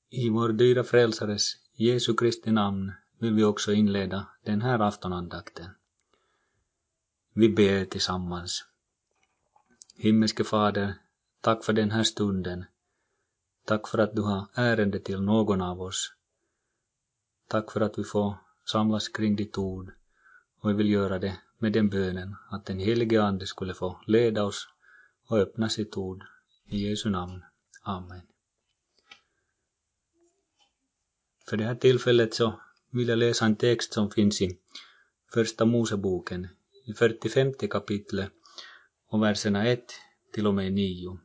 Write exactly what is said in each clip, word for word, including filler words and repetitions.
I vår dyra frälsares Jesu Kristi namn vill vi också inleda den här aftonandakten. Vi ber tillsammans. Himmelske Fader, tack för den här stunden. Tack för att du har ärende till någon av oss. Tack för att vi får samlas kring ditt ord. Och vi vill göra det med den bönen att den helige Ande skulle få leda oss och öppna sitt ord. I Jesu namn. Amen. För det här tillfället så vill jag läsa en text som finns i första Moseboken i fyrtiofemte kapitlet och verserna ett till och med nio.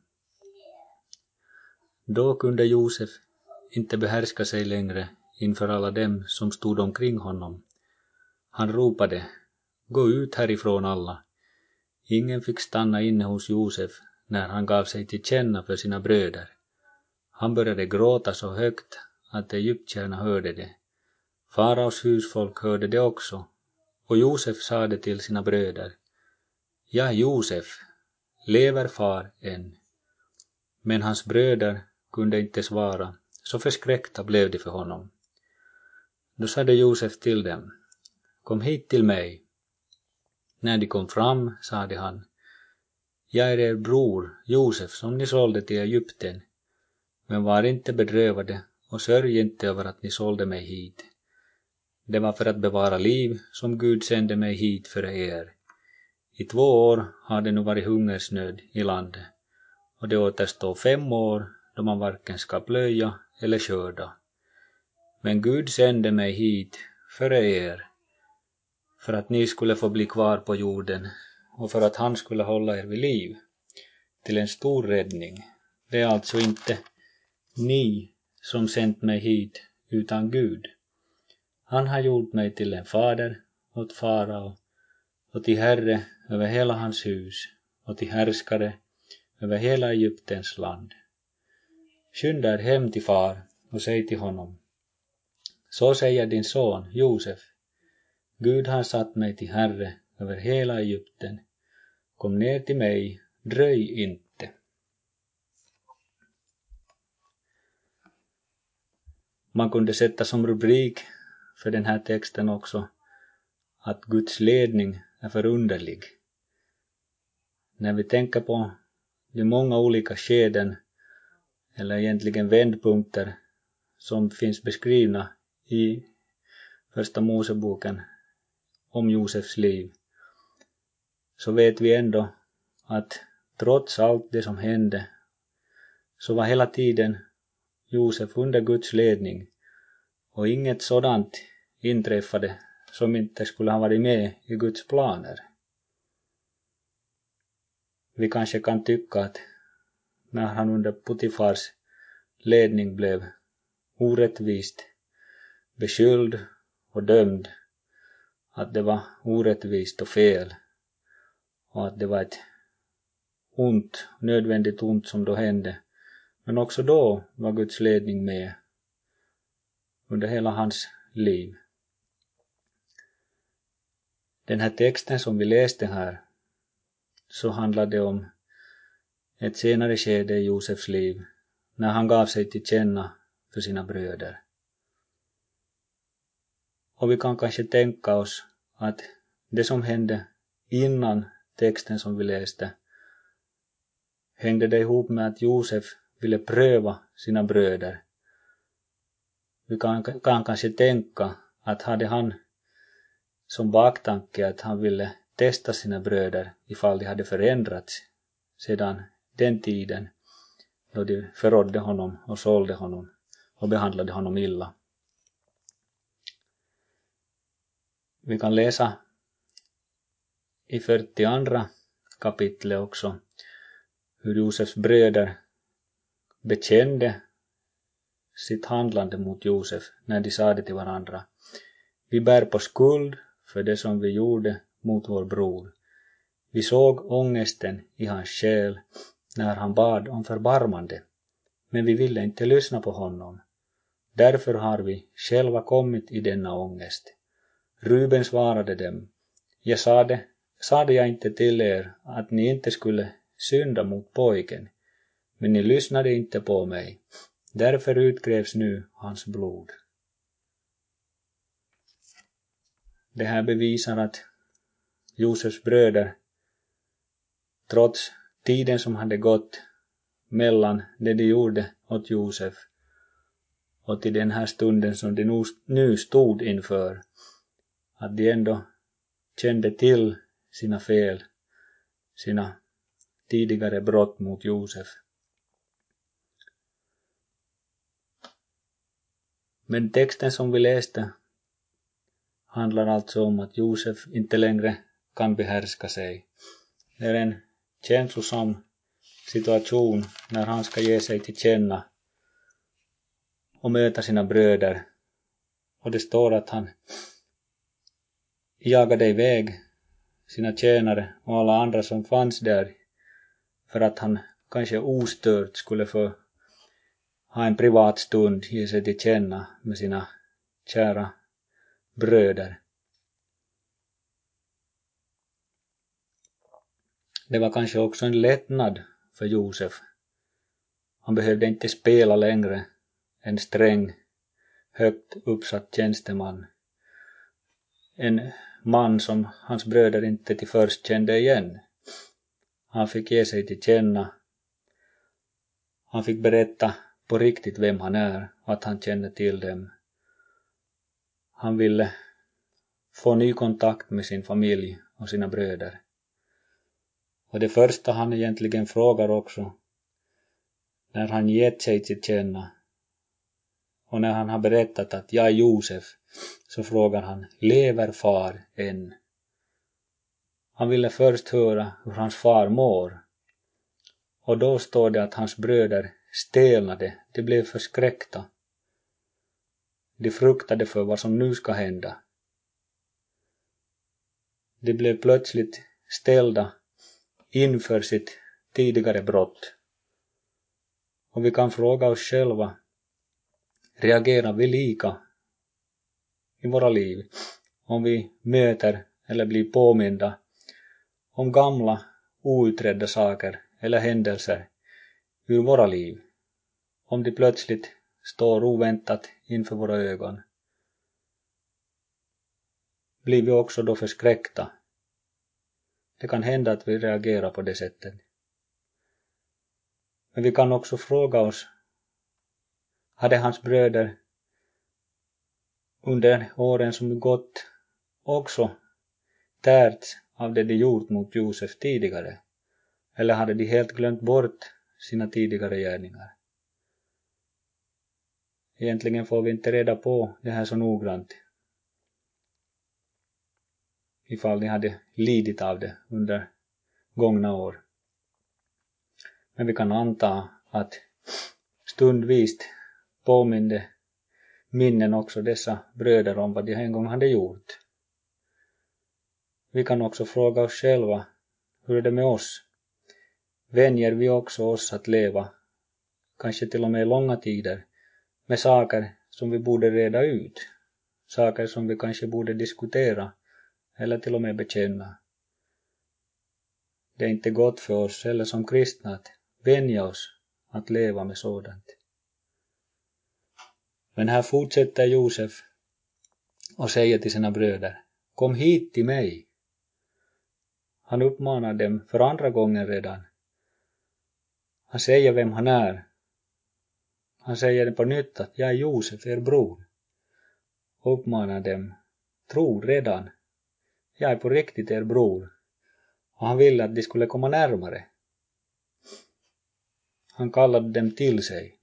Då kunde Josef inte behärska sig längre inför alla dem som stod omkring honom. Han ropade, gå ut härifrån alla. Ingen fick stanna inne hos Josef när han gav sig till känna för sina bröder. Han började gråta så högt att egyptierna hörde det. Faraos husfolk hörde det också, och Josef sade till sina bröder, ja, Josef, lever far än? Men hans bröder kunde inte svara, så förskräckta blev de för honom. Då sade Josef till dem, kom hit till mig. När de kom fram sade han, jag är er bror Josef som ni sålde till Egypten, men var inte bedrövade och sörj inte över att ni sålde mig hit. Det var för att bevara liv som Gud sände mig hit för er. I två år har det nu varit hungersnöd i landet, och det återstår fem år då man varken ska plöja eller skörda. Men Gud sände mig hit för er, för att ni skulle få bli kvar på jorden och för att han skulle hålla er vid liv till en stor räddning. Det är alltså inte ni som sänt mig hit utan Gud. Han har gjort mig till en fader åt farao och till herre över hela hans hus och till härskare över hela Egyptens land. Skynda er hem till far och säg till honom, så säger din son Josef, Gud har satt mig till herre över hela Egypten. Kom ner till mig, dröj inte. Man kunde sätta som rubrik för den här texten också att Guds ledning är förunderlig. När vi tänker på de många olika skeden eller egentligen vändpunkter som finns beskrivna i första Moseboken om Josefs liv, så vet vi ändå att trots allt det som hände så var hela tiden Josef under Guds ledning, och inget sådant inträffade som inte skulle ha varit med i Guds planer. Vi kanske kan tycka att när han under Potifars ledning blev orättvist beskylld och dömd, att det var orättvist och fel och att det var ett ont, nödvändigt ont som då hände. Men också då var Guds ledning med under hela hans liv. Den här texten som vi läste här, så handlar det om ett senare skede i Josefs liv när han gav sig till känna för sina bröder. Och vi kan kanske tänka oss att det som hände innan texten som vi läste hängde det ihop med att Josef ville pröva sina bröder. Vi kan, kan kanske tänka att hade han som baktanke att han ville testa sina bröder ifall de hade förändrats sedan den tiden då de förrådde honom och sålde honom och behandlade honom illa. Vi kan läsa i fyrtioandra kapitlet också hur Josefs bröder bekände sitt handlande mot Josef när de sa det till varandra. Vi bär på skuld för det som vi gjorde mot vår bror. Vi såg ångesten i hans själ när han bad om förbarmande, men vi ville inte lyssna på honom. Därför har vi själva kommit i denna ångest. Ruben svarade dem, jag sade, sade jag inte till er att ni inte skulle synda mot pojken, men ni lyssnade inte på mig. Därför utkrävs nu hans blod. Det här bevisar att Josefs bröder, trots tiden som hade gått mellan det de gjorde åt Josef och till den här stunden som de nu stod inför, att de ändå kände till sina fel, sina tidigare brott mot Josef. Men texten som vi läste handlar alltså om att Josef inte längre kan behärska sig. Det är en känslosam situation när han ska ge sig till känna och möta sina bröder. Och det står att han jagade iväg sina tjänare och alla andra som fanns där för att han kanske ostört skulle få ha en privat stund, ge sig till känna med sina kära bröder. Det var kanske också en lättnad för Josef. Han behövde inte spela längre en sträng, högt uppsatt tjänsteman. En man som hans bröder inte till först kände igen. Han fick ge sig till känna. Han fick berätta på riktigt vem han är och att han kände till dem. Han ville få ny kontakt med sin familj och sina bröder. Och det första han egentligen frågar också, när han gett sig till känna och när han har berättat att jag är Josef, så frågar han, lever far än? Han ville först höra hur hans far mår. Och då står det att hans bröder stelnade, de blev förskräckta. De fruktade för vad som nu ska hända. De blev plötsligt ställda inför sitt tidigare brott. Och vi kan fråga oss själva, reagerar vi lika i våra liv om vi möter eller blir påminda om gamla outredda saker eller händelser ur våra liv? Om de plötsligt står oväntat inför våra ögon, blir vi också då förskräckta? Det kan hända att vi reagerar på det sättet. Men vi kan också fråga oss, hade hans bröder under åren som gått också tärts av det de gjort mot Josef tidigare? Eller hade de helt glömt bort sina tidigare gärningar? Egentligen får vi inte reda på det här så noggrant, ifall de hade lidit av det under gångna år. Men vi kan anta att stundvis påminde minnen också dessa bröder om vad de en gång hade gjort. Vi kan också fråga oss själva, hur är det med oss? Vänjer vi också oss att leva, kanske till och med långa tider, med saker som vi borde reda ut, saker som vi kanske borde diskutera eller till och med bekänna? Det är inte gott för oss eller som kristna att vänja oss att leva med sådant. Men här fortsätter Josef och säger till sina bröder, kom hit till mig. Han uppmanar dem för andra gången redan. Han säger vem han är. Han säger på nytt att jag är Josef, er bror. Och uppmanar dem, tro redan. Jag är på riktigt er bror. Och han ville att de skulle komma närmare. Han kallade dem till sig.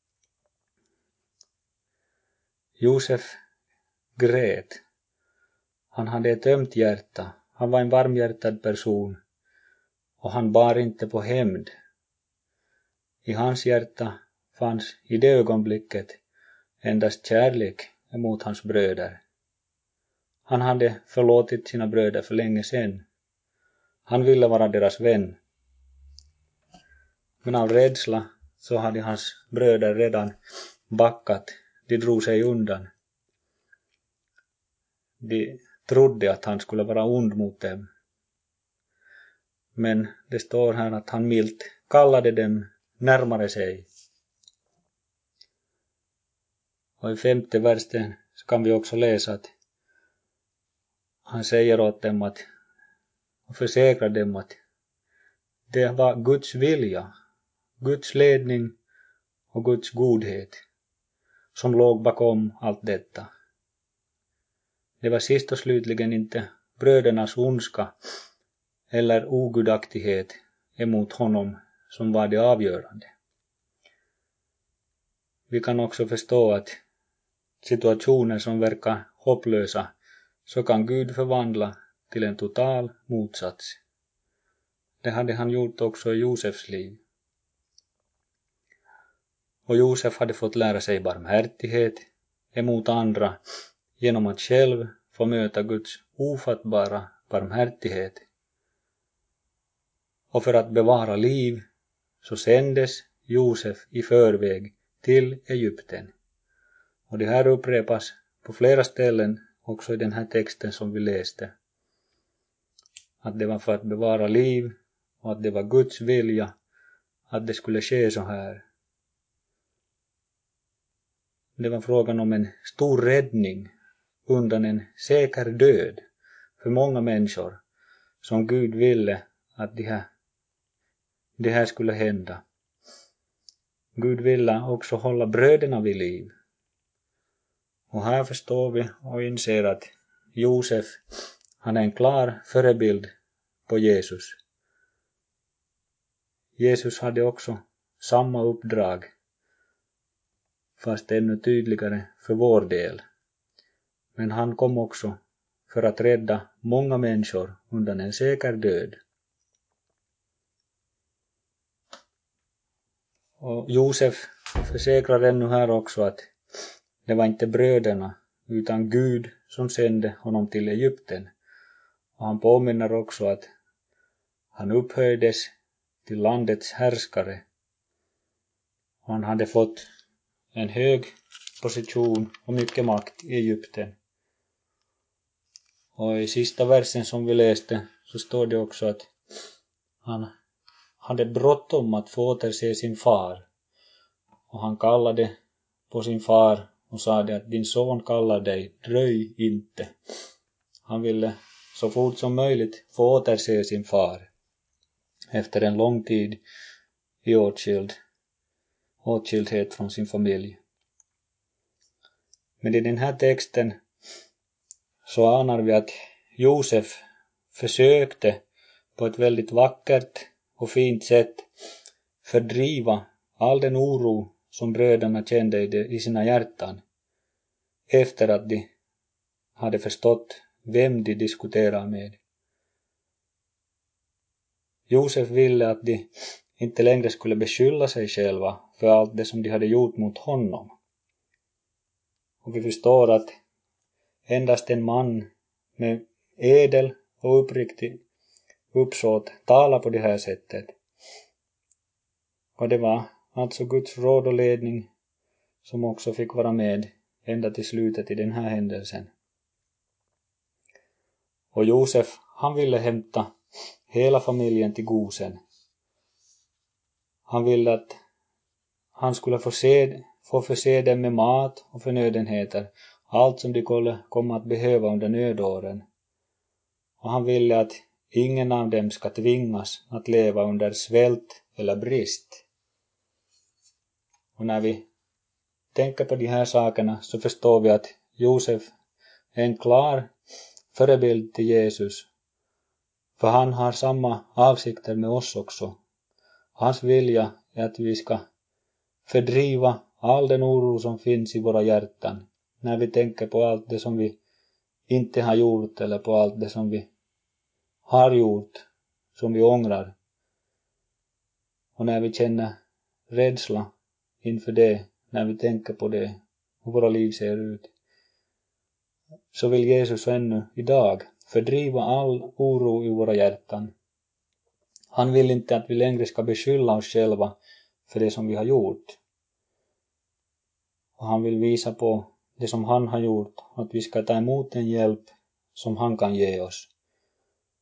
Josef grät. Han hade ett ömt hjärta. Han var en varmhjärtad person. Och han bar inte på hämnd. I hans hjärta fanns i det ögonblicket endast kärlek emot hans bröder. Han hade förlåtit sina bröder för länge sedan. Han ville vara deras vän. Men av rädsla så hade hans bröder redan backat. De drog sig undan. De trodde att han skulle vara ond mot dem. Men det står här att han milt kallade dem närmare sig. Och i femte versen så kan vi också läsa att han säger åt dem att och försäkrar dem att det var Guds vilja, Guds ledning och Guds godhet som låg bakom allt detta. Det var sist och slutligen inte brödernas ondska eller ogudaktighet emot honom som var det avgörande. Vi kan också förstå att situationer som verkar hopplösa så kan Gud förvandla till en total motsats. Det hade han gjort också i Josefs liv. Och Josef hade fått lära sig barmhärtighet emot andra genom att själv få möta Guds ofattbara barmhärtighet. Och för att bevara liv så sändes Josef i förväg till Egypten. Och det här upprepas på flera ställen också i den här texten som vi läste. Att det var för att bevara liv och att det var Guds vilja att det skulle ske så här. Det var frågan om en stor räddning undan en säker död för många människor som Gud ville att det här, det här skulle hända. Gud ville också hålla bröderna vid liv. Och här förstår vi och inser att Josef, han är en klar förebild på Jesus. Jesus hade också samma uppdrag, fast ännu tydligare för vår del. Men han kom också för att rädda många människor undan en säker död. Och Josef försäkrar ännu här också att det var inte bröderna utan Gud som sände honom till Egypten. Och han påminner också att han upphöjdes till landets härskare. Och han hade fått en hög position och mycket makt i Egypten. Och i sista versen som vi läste så står det också att han hade bråttom att få återse sin far. Och han kallade på sin far och sa att din son kallar dig, dröj inte. Han ville så fort som möjligt få återse sin far efter en lång tid i åtskild, åtskildhet från sin familj. Men i den här texten så anar vi att Josef försökte på ett väldigt vackert och fint sätt fördriva all den oro som bröderna kände i sina hjärtan efter att de hade förstått vem de diskuterar med. Josef ville att de inte längre skulle beskylla sig själva för allt det som de hade gjort mot honom. Och vi förstår att endast en man med edel och uppriktig uppsåt talar på det här sättet. Och det var alltså Guds råd och ledning som också fick vara med ända till slutet i den här händelsen. Och Josef, han ville hämta hela familjen till Gosen. Han ville att han skulle få, se, få förse dem med mat och förnödenheter, allt som de skulle komma att behöva under nödåren. Och han ville att ingen av dem ska tvingas att leva under svält eller brist. Och när vi tänker på de här sakerna så förstår vi att Josef är en klar förebild till Jesus. För han har samma avsikter med oss också. Hans vilja är att vi ska fördriva all den oro som finns i våra hjärtan när vi tänker på allt det som vi inte har gjort eller på allt det som vi har gjort som vi ångrar. Och när vi känner rädsla inför det, när vi tänker på det, hur våra liv ser ut, så vill Jesus ännu idag fördriva all oro i våra hjärtan. Han vill inte att vi längre ska beskylla oss själva för det som vi har gjort. Och han vill visa på det som han har gjort, att vi ska ta emot den hjälp som han kan ge oss.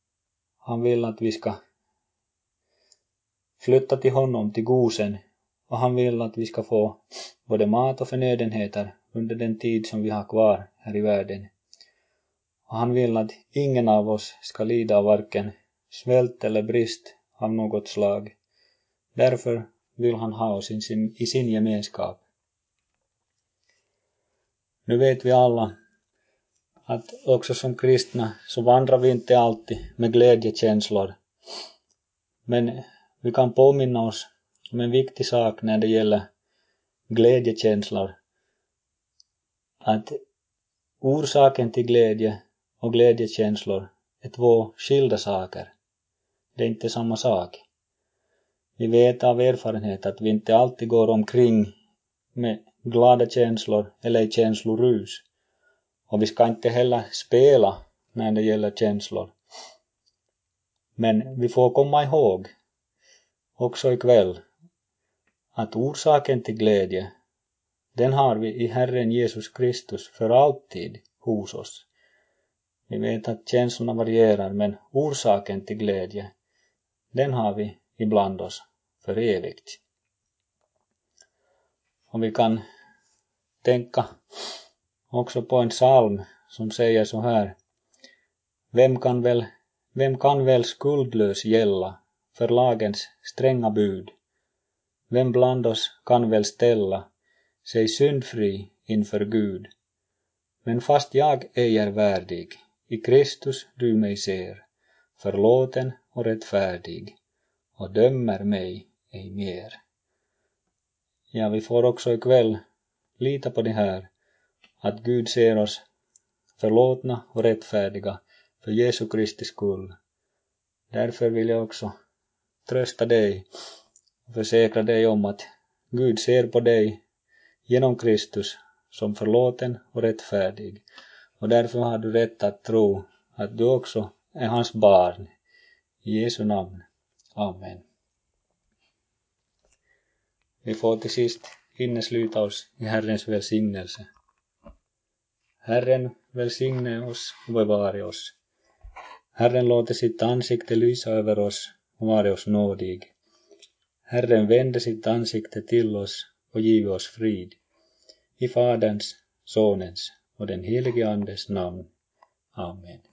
Han vill att vi ska flytta till honom, till Gosen, och han vill att vi ska få både mat och förnödenheter under den tid som vi har kvar här i världen. Och han vill att ingen av oss ska lida av varken svält eller brist av något slag. Därför vill han ha oss i sin, i sin gemenskap. Nu vet vi alla att också som kristna så vandrar vi inte alltid med glädjekänslor. Men vi kan påminna oss om en viktig sak när det gäller glädjekänslor. Att orsaken till glädje och glädjekänslor är två skilda saker. Det är inte samma sak. Vi vet av erfarenhet att vi inte alltid går omkring med glada känslor eller i känslorus. Och vi ska inte heller spela när det gäller känslor. Men vi får komma ihåg också ikväll att orsaken till glädje, den har vi i Herren Jesus Kristus för alltid hos oss. Vi vet att känslorna varierar, men orsaken till glädje, den har vi ibland oss för evigt. Och vi kan tänka också på en psalm som säger så här: Vem kan väl, vem kan väl skuldlös gälla för lagens stränga bud? Vem bland oss kan väl ställa sig syndfri inför Gud? Men fast jag ej är värdig, i Kristus du mig ser, förlåten och rättfärdig, och dömer mig ej mer. Ja, vi får också ikväll lita på det här, att Gud ser oss förlåtna och rättfärdiga för Jesu Kristi skull. Därför vill jag också trösta dig och försäkra dig om att Gud ser på dig genom Kristus som förlåten och rättfärdig. Och därför har du rätt att tro att du också är hans barn. I Jesu namn. Amen. Vi får till sist innesluta oss i Herrens välsignelse. Herren välsigne oss och bevare oss. Herren låter sitt ansikte lysa över oss och vare oss nådig. Herren vände sitt ansikte till oss och give oss frid. I Faderns, Sonens och den helige Andes namn. Amen.